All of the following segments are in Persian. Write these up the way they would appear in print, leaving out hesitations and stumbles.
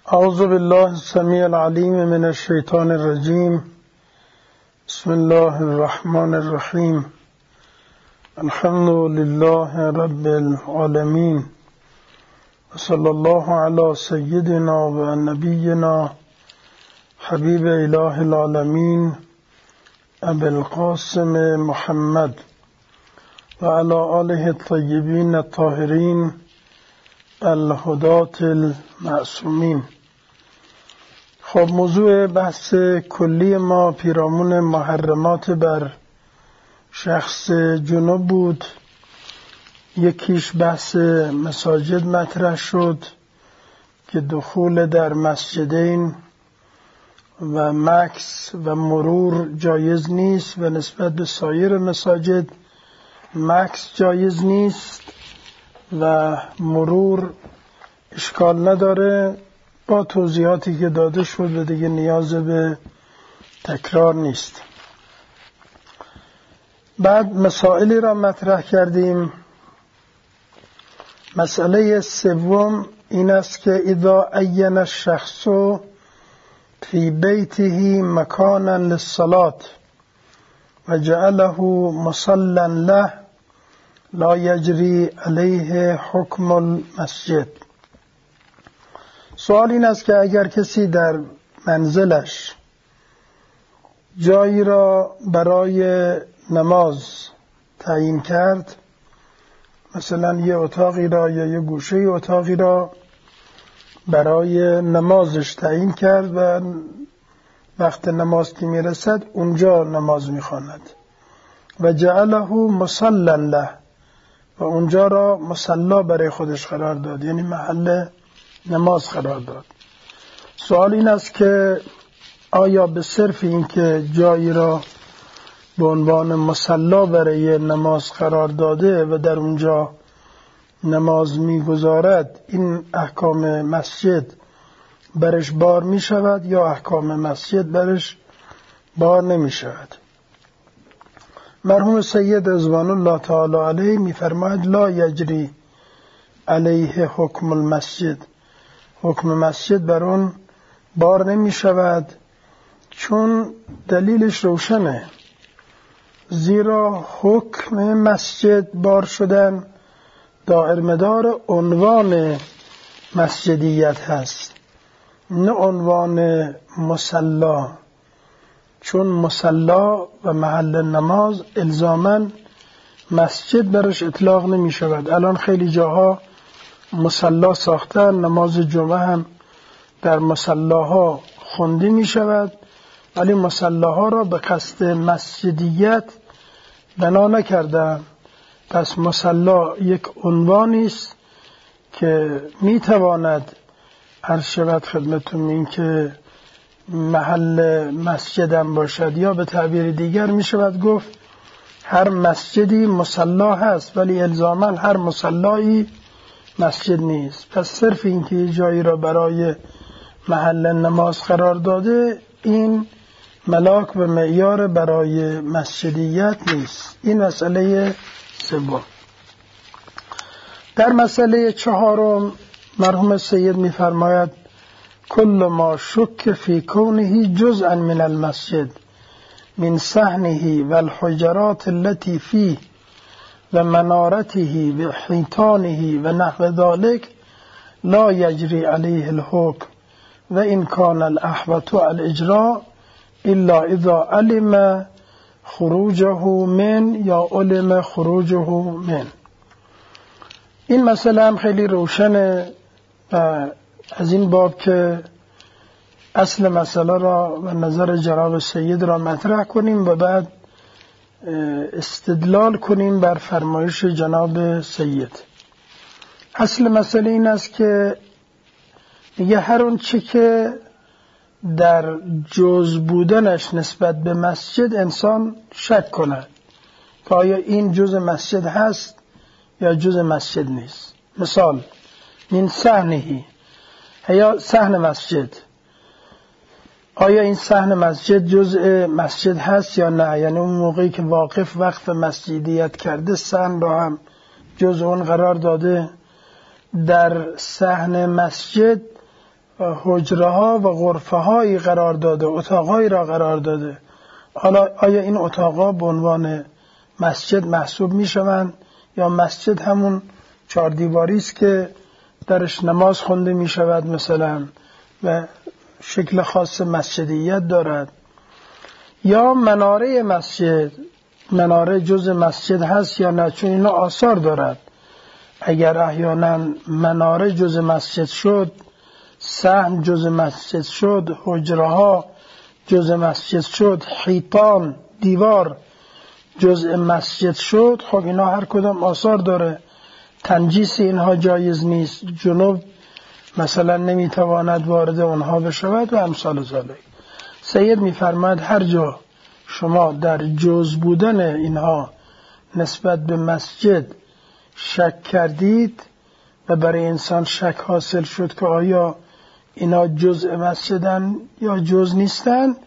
اعوذ بالله السمیع العلیم من الشیطان الرجیم. بسم الله الرحمن الرحیم. الحمد لله رب العالمین و صلی الله علی سیدنا و نبینا حبیب اله العالمین ابی القاسم محمد و علی آله الطیبین الطاهرین الهداة المعصومین. خب موضوع بحث کلی ما پیرامون محرمات بر شخص جنوب بود. یکیش بحث مساجد مطرح شد که دخول در مسجدین و مکث و مرور جایز نیست و نسبت به سایر مساجد مکث جایز نیست و مرور اشکال نداره با توضیحاتی که داده شد و دیگه نیاز به تکرار نیست. بعد مسائلی را مطرح کردیم. مسئله سوم این است که اذا عین الشخص فی بیته مکانا للصلاة و جعله مصلا له لا یجری علیه حکم المسجد. سوال این است که اگر کسی در منزلش جایی را برای نماز تعیین کرد، مثلا یه اتاقی را یا یه گوشه اتاقی را برای نمازش تعیین کرد و وقت نماز که میرسد اونجا نماز میخواند و جعله مصلا له و اونجا را مصلا برای خودش قرار داد، یعنی محل نماز قرار داد. سوال این است که آیا به صرف این که جایی را به عنوان مصلا برای نماز قرار داده و در اونجا نماز میگذارد این احکام مسجد برش بار می شود یا احکام مسجد برش بار نمی شود؟ مرحوم سید رضوان الله تعالی علیه می فرماید لا یجری علیه حکم المسجد، حکم مسجد بر اون بار نمی شود، چون دلیلش روشنه، زیرا حکم مسجد بار شدن دائر مدار عنوان مسجدیت هست نه عنوان مصلا، چون مصلا و محل نماز الزاماً مسجد برش اطلاق نمی شود. الان خیلی جاها مصلا ساختن، نماز جمعه هم در مصلاها خوانده می شود، ولی مصلاها را به قصد مسجدیت بنا نکردن. پس مصلا یک عنوانی است که می تواند عرض شود خدمتون این که محل مسجدم باشد، یا به تعبیر دیگر می شود گفت هر مسجدی مصلا هست ولی الزاما هر مصلایی مسجد نیست. پس صرف این که جایی را برای محل نماز قرار داده این ملاک و معیار برای مسجدیت نیست. این مسئله سوم. در مسئله چهارم مرحوم سید می فرماید کل ما شک فی کونه جزءا من المسجد من صحنه و الحجرات التي فيه و منارته و حیطانه و نحو ذلك لا یجری علیه الحکم و این کان الاحوط الاجراء الا اذا علم خروجه من یا علم خروجه من. این مسئله هم خیلی روشنه و از این باب که اصل مسئله را و نظر جناب سید را مطرح کنیم و بعد استدلال کنیم بر فرمایش جناب سید. اصل مسئله این است که میگه هر اون چی که در جز بودنش نسبت به مسجد انسان شک کند که آیا این جز مسجد هست یا جز مسجد نیست. مثال من صحنه یا صحن مسجد، آیا این صحن مسجد جزء مسجد هست یا نه؟ یعنی اون موقعی که واقف وقف مسجدیت کرده صحن را هم جزء اون قرار داده. در صحن مسجد حجره ها و غرفه هایی قرار داده، اتاقهایی را قرار داده، حالا آیا این اتاقها به عنوان مسجد محسوب می شوند یا مسجد همون 4 دیواری است که درش نماز خونده می شود مثلا و شکل خاص مسجدیت دارد، یا مناره مسجد، مناره جز مسجد هست یا نه، چون اینا آثار دارد. اگر احیانا مناره جز مسجد شد، صحن جز مسجد شد، حجره ها جز مسجد شد، حیطان دیوار جز مسجد شد، خب اینا هر کدام آثار داره، تنجیس اینها جایز نیست، جنوب مثلا نمیتواند وارد اونها بشود و امثال ذالک. سید میفرماید هر جا شما در جز بودن اینها نسبت به مسجد شک کردید و برای انسان شک حاصل شد که آیا اینا جزء مسجدن یا جز نیستن،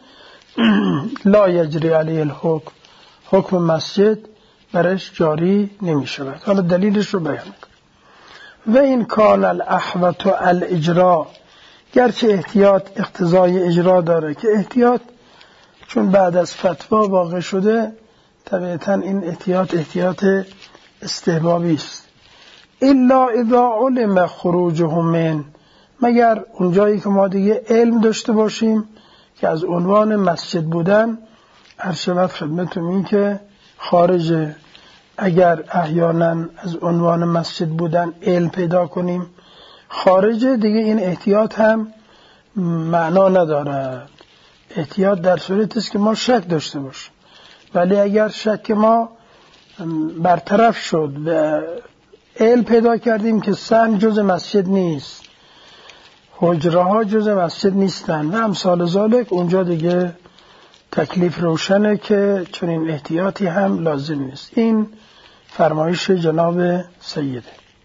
لا یجری علیه الحکم، حکم مسجد برش جاری نمی شود. حالا دلیلش رو بیان کنم. و این کان الاحوط الاجرا، گرچه احتیاط اقتضای اجرا داره که احتیاط چون بعد از فتوا واقع شده طبیعتا این احتیاط استحبابی است. الا اذا علم خروجهم من، مگر اونجایی که ما دیگه علم داشته باشیم که از عنوان مسجد بودن ارشبت خدمتون این که خارجه. اگر احیانا از عنوان مسجد بودن علم پیدا کنیم خارجه، دیگه این احتیاط هم معنا نداره. احتیاط در صورتی است که ما شک داشته باشیم، ولی اگر شک ما برطرف شد و علم پیدا کردیم که صحن جز مسجد نیست، حجره ها جز مسجد نیستن و امثال ذالک، اونجا دیگه تکلیف روشنه که چنین احتیاطی هم لازم نیست. این فرمایش جناب سیده.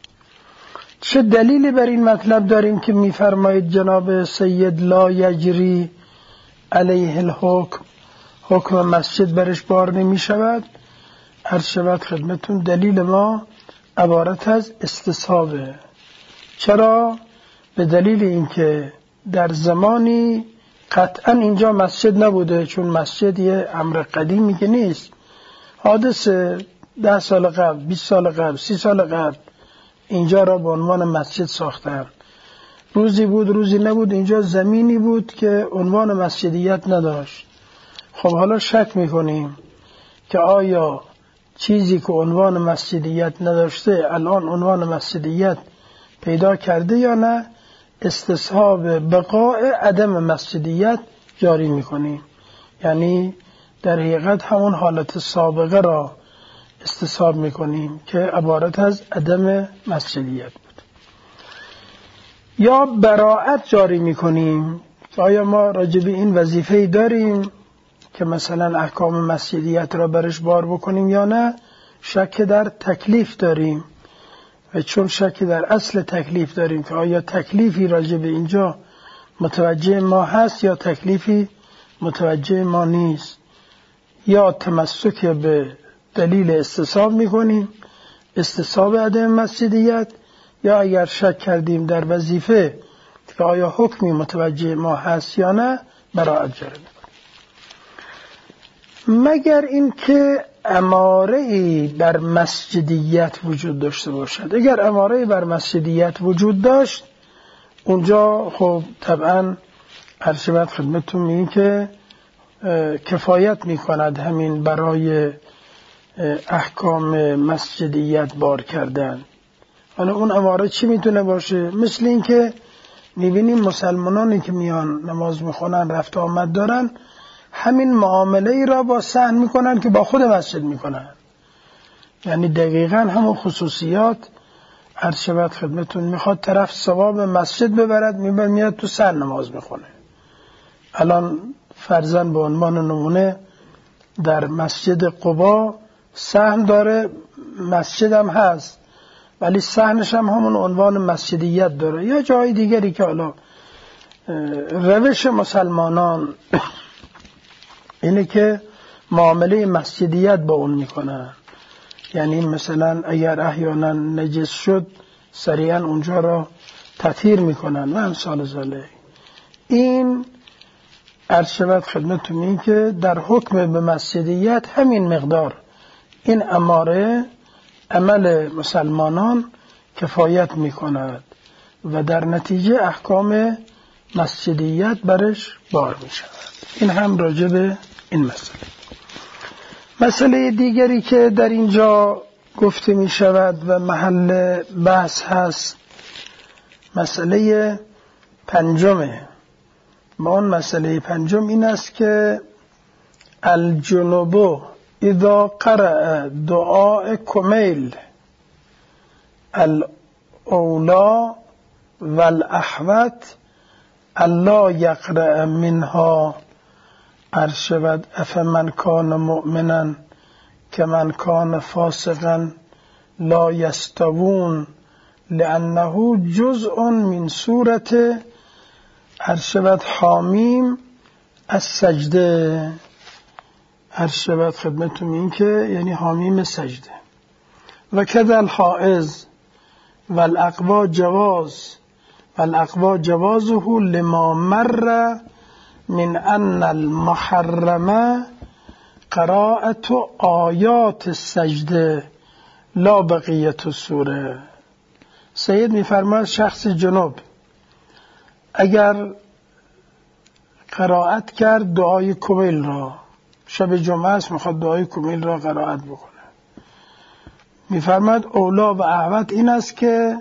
چه دلیلی بر این مطلب داریم که میفرمایید جناب سید لا یجری علیه الحکم، حکم مسجد برش بار نمی شود؟ عرض شود خدمتون دلیل ما عبارت از استصحابه. چرا؟ به دلیل اینکه در زمانی قطعا اینجا مسجد نبوده، چون مسجد یه امر قدیمی که نیست، حادثه 10 سال قبل، 20 سال قبل، 30 سال قبل اینجا را به عنوان مسجد ساختن. روزی بود روزی نبود، اینجا زمینی بود که عنوان مسجدیت نداشت. خب حالا شک میکنیم که آیا چیزی که عنوان مسجدیت نداشته الان عنوان مسجدیت پیدا کرده یا نه، استصحاب بقاء عدم مسجدیت جاری میکنیم. یعنی در حقیقت همون حالت سابقه را استصحاب میکنیم که عبارت از عدم مسجدیت بود. یا براءت جاری میکنیم که آیا ما راجب این وظیفه‌ای داریم که مثلا احکام مسجدیت را برش بار بکنیم یا نه. شک در تکلیف داریم و چون شک در اصل تکلیف داریم که آیا تکلیفی راجب اینجا متوجه ما هست یا تکلیفی متوجه ما نیست، یا تمسک به دلیل استصحاب میکنیم، استصحاب عدم مسجدیت، یا اگر شک کردیم در وظیفه که آیا حکمی متوجه ما هست یا نه، براءت جاری میکنیم. مگر اینکه اماره‌ای بر مسجدیت وجود داشته باشد. اگر اماره‌ای بر مسجدیت وجود داشت اونجا خب طبعا عرض خدمتتون میگیم که کفایت میکند همین برای احکام مسجدیت بار کردن. حالا اون اماره چی میتونه باشه؟ مثل این که میبینیم مسلمانانی که میان نماز میخونن رفت آمد دارن، همین معامله ای را با صحن میکنن که با خود مسجد میکنن. یعنی دقیقاً همون خصوصیات عرض شود خدمتون، میخواد طرف ثواب مسجد ببرد میاد تو صحن نماز میخونه. الان فرضاً به عنوان نمونه در مسجد قبا صحن داره، مسجد هم هست ولی صحنش هم همون عنوان مسجدیت داره، یا جای دیگری که حالا روش مسلمانان اینه که معامله مسجدیت با اون میکنن. یعنی مثلا اگر احیانا نجس شد سریعا اونجا را تطهیر میکنن و امثال ذالک. این عرض شود خدمتتون این که در حکم به مسجدیت همین مقدار این اماره عمل مسلمانان کفایت می کند و در نتیجه احکام مسجدیت برش بار می شود. این هم راجع به این مسئله دیگری که در اینجا گفته می شود و محل بحث هست مسئله پنجمه. و اون مسئله پنجم این است که الجنوب اذا قرأ دعاء کمیل الاولا والاحوط الا یقرأ منها ارشد افمن کان مؤمنا کمن کان فاسقا لا یستوون لانه جزء من سورة ارشد حامیم السجده. ارشد خدمتون این که یعنی حامیم سجده. و کذا الحائض والاقوا جوازه لما مر من ان المحرم قراءة آیات السجده لا بقیت السوره. سید میفرماید شخص جنوب اگر قرائت کرد دعای کمیل را، شب جمعه است میخواد دعای کمیل را قرائت بکنه، میفرماید اولا و احوط این است که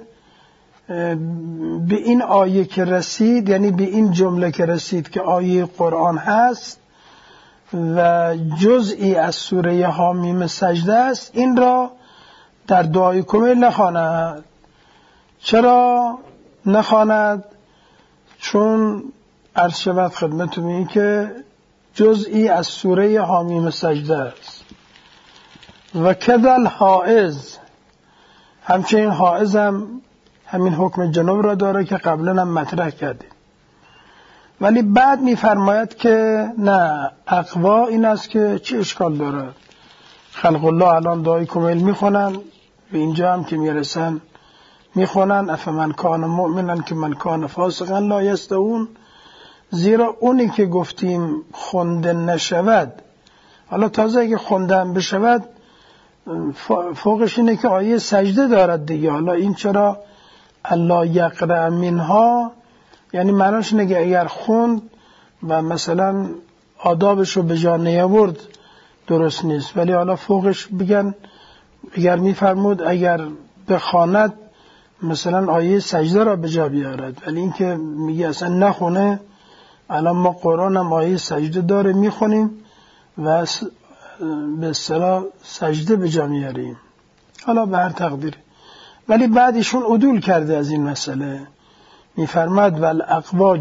به این آیه که رسید، یعنی به این جمله که رسید که آیه قرآن هست و جزئی از سوره حامیم سجده است، این را در دعای کمیل نخواند. چرا نخواند؟ چون عرض شود خدمتتون این که جزئی از سوره حامیم سجده است. و کذا الحائض، همچنین حائض هم همین حکم جنوب را داره که قبلا هم مطرح کردیم. ولی بعد میفرماید که نه، اقوا این است که چه اشکال دارد، خلق الله الان دعای کمیل میخونن، به اینجا هم که میرسن میخونن افمن کان مؤمنا که من کان فاسقا لا یستوون. زیرا اونی که گفتیم خونده نشود، حالا تازه اگه خونده هم بشود فوقش اینه که آیه سجده دارد دیگه. حالا این چرا الا یقرأ منها، یعنی معناش اینه که اگر خوند و مثلا آدابش رو به جا نیاورد درست نیست، ولی حالا فوقش بگن اگر میفرمود اگر بخواند مثلا آیه سجده را به جا بیارد، ولی این که میگه اصلا نخونه. الان ما قرآن هم آیه سجده داره میخونیم و به اصطلاح سجده به جا میاریم، حالا به هر تقدیر. ولی بعدشون عدول کرده از این مسئله، میفرماد والاقوا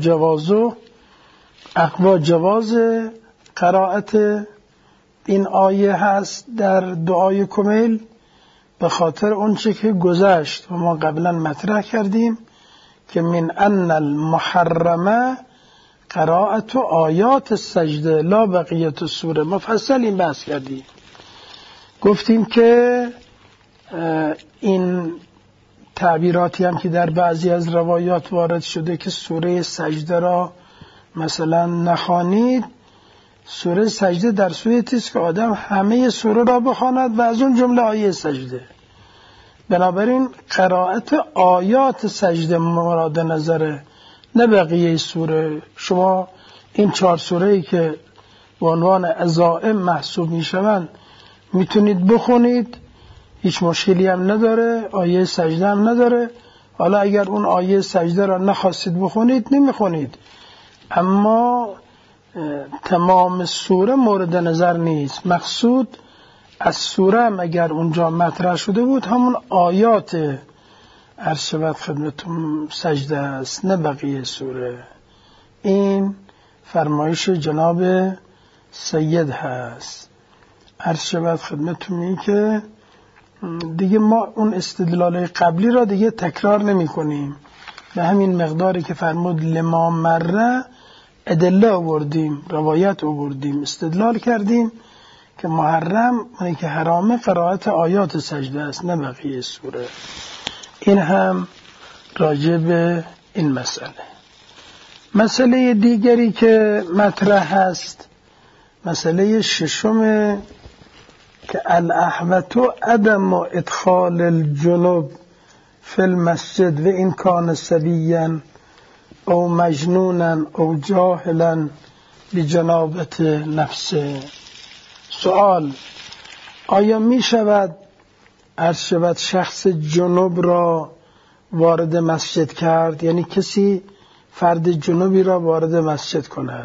جواز قرائت این آیه هست در دعای کمیل به خاطر اون چه که گذشت و ما قبلا مطرح کردیم که من ان المحرمه قرائت آیات السجده لا بقیت السوره. مفصل این بحث کردیم، گفتیم که این تعبیراتی هم که در بعضی از روایات وارد شده که سوره سجده را مثلا نخوانید، سوره سجده در صورتی است که آدم همه سوره را بخواند و از اون جمله آیه سجده. بنابراین قرائت آیات سجده مورد نظره، نه بقیه سوره. شما این 4 سوره‌ای که به عنوان عزائم محسوب میشوند میتونید بخونید، هیچ مشکلی هم نداره، آیه سجده هم نداره. حالا اگر اون آیه سجده را نخواستید بخونید نمیخونید، اما تمام سوره مورد نظر نیست. مقصود از سوره هم اگر اونجا مطرح شده بود همون آیات عرض شود خدمتتون سجده است، نه بقیه سوره. این فرمایش جناب سید هست. عرض شود خدمتتون این که دیگه ما اون استدلال قبلی را دیگه تکرار نمی کنیم، به همین مقداری که فرمود لما مره ادله آوردیم، روایت آوردیم، استدلال کردیم که محرم اونی که حرامه قرائت آیات سجده است، نه بقیه سوره. این هم راجع به این مسئله. مسئله دیگری که مطرح هست مسئله ششم که الاحوط عدم ادخال الجنوب فی المسجد و این کان صبیا او مجنونا او جاهلا بجنابت نفسه. سوال: آیا می شود شخص جنوب را وارد مسجد کرد؟ یعنی کسی فرد جنوبی را وارد مسجد کند.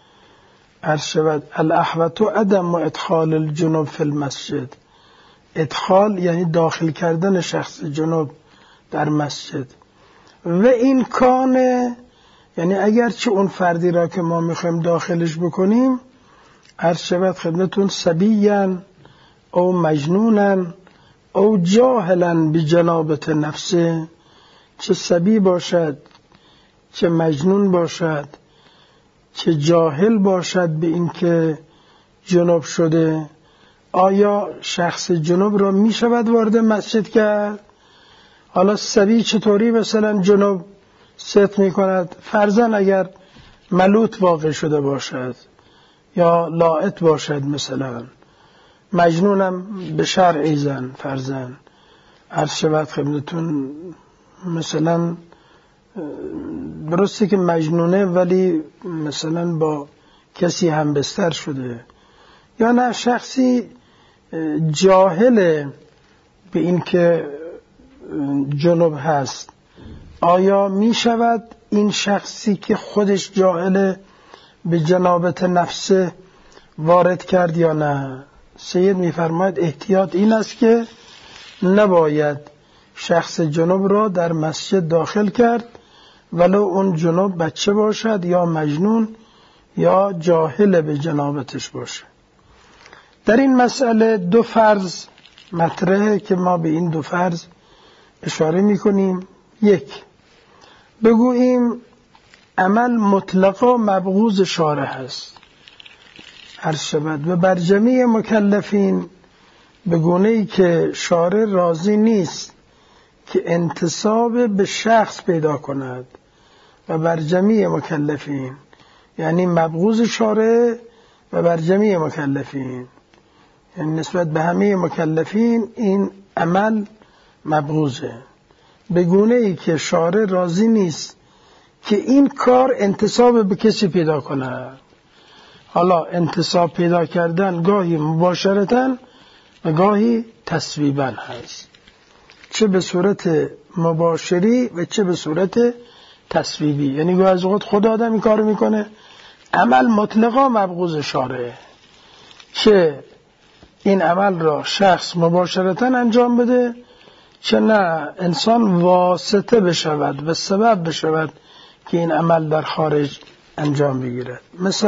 الاحوط عدم ادخال الجنوب فی المسجد. ادخال یعنی داخل کردن شخص جنوب در مسجد. و این کانه یعنی اگرچه اون فردی را که ما میخوایم داخلش بکنیم عرض شود خدمتون صبیاً او مجنوناً او جاهلاً بجنابت نفسه، چه صبی باشد، چه مجنون باشد، چه جاهل باشد به اینکه جنوب شده. آیا شخص جنوب را می شود وارد مسجد کرد؟ حالا صبی چطوری مثلا جنوب ست می کند؟ فرضاً اگر ملوط واقع شده باشد یا لاعت باشد، مثلا مجنونم به شرع زن فرضاً عرض شود خدمتون، مثلا درسته که مجنونه ولی مثلا با کسی هم بستر شده، یا نه شخصی جاهل به این که جنوب هست. آیا می شود این شخصی که خودش جاهل به جنابت نفسه وارد کرد یا نه؟ سید می فرماید احتیاط این است که نباید شخص جنوب را در مسجد داخل کرد ولو اون جنوب بچه باشد یا مجنون یا جاهل به جنابتش باشه. در این مسئله دو فرض مطرحه که ما به این دو فرض اشاره میکنیم. یک، بگوییم عمل مطلقا مبغوض شارع هست عرض شود و بر جمیع مکلفین به گونه‌ای که شارع راضی نیست که انتساب به شخص پیدا کند، و بر جمیع مکلفین یعنی مبغوض شارع و بر جمیع مکلفین یعنی نسبت به همه مکلفین این عمل مبغوضه، به گونه‌ای که شارع راضی نیست که این کار انتساب به کسی پیدا کند. حالا انتساب پیدا کردن گاهی مباشرتاً و گاهی تصویباً هست، چه به صورت مباشری و چه به صورت تصویبی. یعنی گاهی از اوقات خود آدم این کارو میکنه، عمل مطلقا مبغوض شارعه، چه این عمل را شخص مباشرتاً انجام بده چه نه انسان واسطه بشود و سبب بشود که این عمل در خارج انجام بگیرد.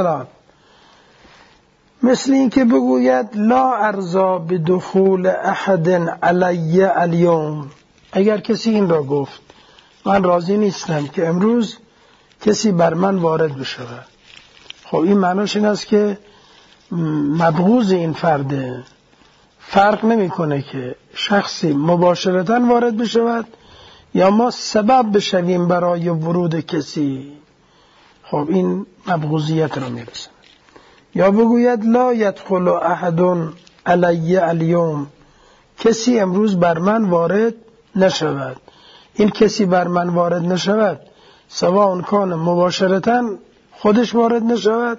مثل این که بگوید لا ارضا بدخول احد علی الیوم. اگر کسی این را گفت من راضی نیستم که امروز کسی بر من وارد بشود، خب این معناش این است که مبغوض این فرده، فرق نمیکنه که شخصی مباشرتاً وارد بشود یا ما سبب بشویم برای ورود کسی، خب این مبغوضیت را میرسه. یا بگوید لا یدخل احد علی الیوم، کسی امروز بر من وارد نشود. این کسی بر من وارد نشود سواء کان مباشرتاً خودش وارد نشود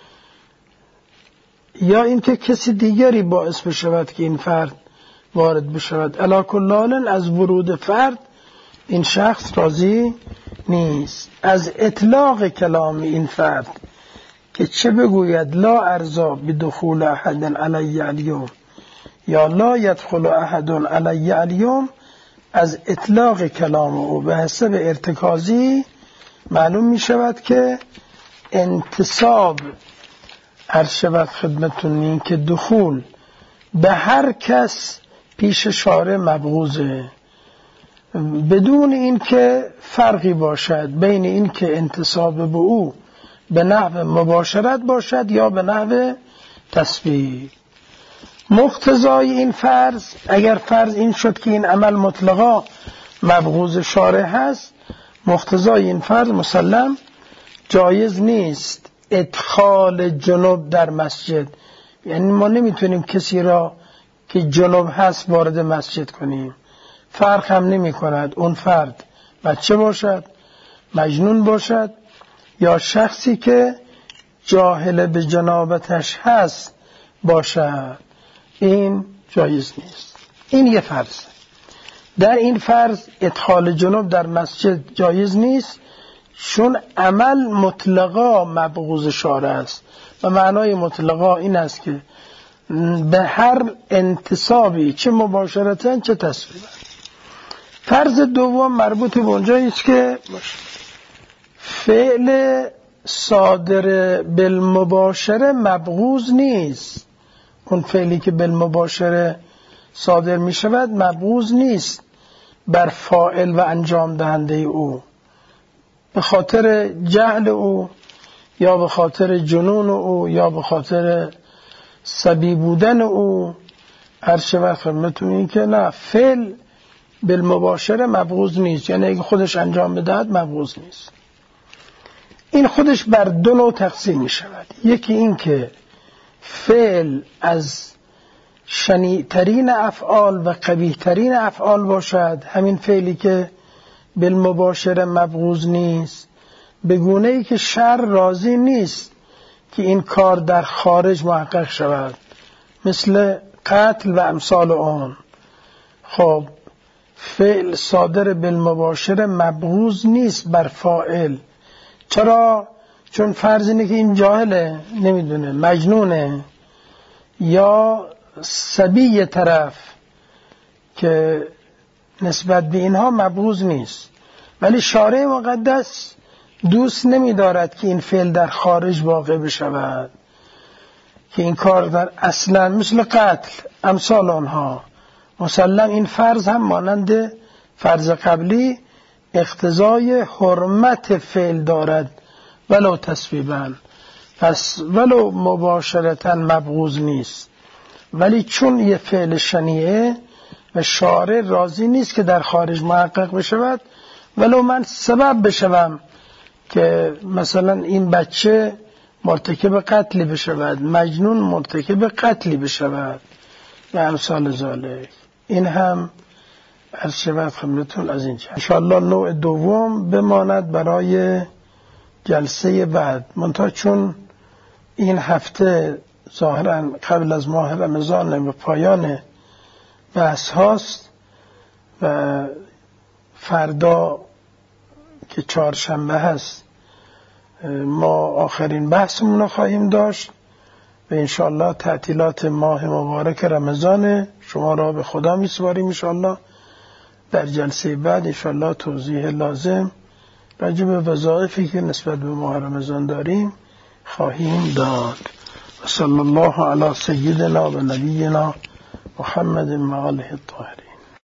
یا اینکه کسی دیگری باعث بشود که این فرد وارد بشود. علی کل حال از ورود فرد این شخص راضی نیست. از اطلاق کلام این فرد که چه بگوید لا ارضا بدخول احد علی الیوم یا لا یدخل احد علی الیوم، از اطلاق کلام او به حسب ارتکازی معلوم می شود که انتصاب عرض شود خدمتون این که دخول به هر کس پیش شارع مبغوضه، بدون این که فرقی باشد بین این که انتصاب به او به نحو مباشرت باشد یا به نحو تسبیح. مقتضای این فرض، اگر فرض این شد که این عمل مطلقا مبغوض شارع هست، مقتضای این فرض مسلم جایز نیست ادخال جنوب در مسجد، یعنی ما نمیتونیم کسی را که جنوب هست وارد مسجد کنیم. فرق هم نمی کند اون فرد بچه باشد، مجنون باشد، یا شخصی که جاهل به جنابتش هست باشد، این جایز نیست. این یه فرض. در این فرض ادخال جنوب در مسجد جایز نیست، چون عمل مطلقا مبغوض شارع است و معنای مطلقا این است که به هر انتصابی چه مباشرتاً چه تصویباً. فرض دوم مربوط به اونجایی است که فعل صادر بالمباشره مبغوض نیست. اون فعلی که بالمباشره صادر می شود مبغوض نیست بر فاعل و انجام دهنده او، به خاطر جهل او یا به خاطر جنون او یا به خاطر صبی بودن او. هر چه وقت خدمتتون این که نه، فعل بالمباشره مبغوض نیست، یعنی اگه خودش انجام بدهد مبغوض نیست. این خودش بر دو نوع تقسیم می شود. یکی این که فعل از شنیع‌ترین افعال و قبیح‌ترین افعال باشد، همین فعلی که بالمباشره مبغوض نیست، به گونه‌ای که شرع راضی نیست که این کار در خارج محقق شود، مثل قتل و امثال آن. خب فعل صادر بالمباشره مبغوض نیست بر فاعل. چرا؟ چون فرض اینه که این جاهله، نمیدونه، مجنونه یا صبی طرف که نسبت به اینها مبغوض نیست، ولی شارع مقدس دوست نمی‌دارد که این فعل در خارج واقع بشود، که این کار در اصلا مثل قتل امثال آنها. مسلم این فرض هم مانند فرض قبلی اقتضای حرمت فعل دارد ولو تصویباً، پس ولو مباشرتاً مبغوض نیست. ولی چون یه فعل شنیعه و شارع راضی نیست که در خارج محقق بشود، ولو من سبب بشوم که مثلا این بچه مرتکب قتلی بشود، مجنون مرتکب قتلی بشود و امثال ذالک، این هم از شبت خدمتون از اینجا. انشاءالله نوع دوم بماند برای جلسه بعد، منتها چون این هفته ظاهرا قبل از ماه رمضان به پایان بحث هاست و فردا که چهارشنبه هست ما آخرین بحثمون رو خواهیم داشت و انشاءالله تعطیلات ماه مبارک رمضان شما را به خدا میسپاریم. انشاءالله در جلسه بعد انشاءالله توضیح لازم راجع به وظایفی که نسبت به ماه رمضان داریم خواهیم داد. و صلی الله علی سیدنا و نبینا محمد و آله الطاهرین.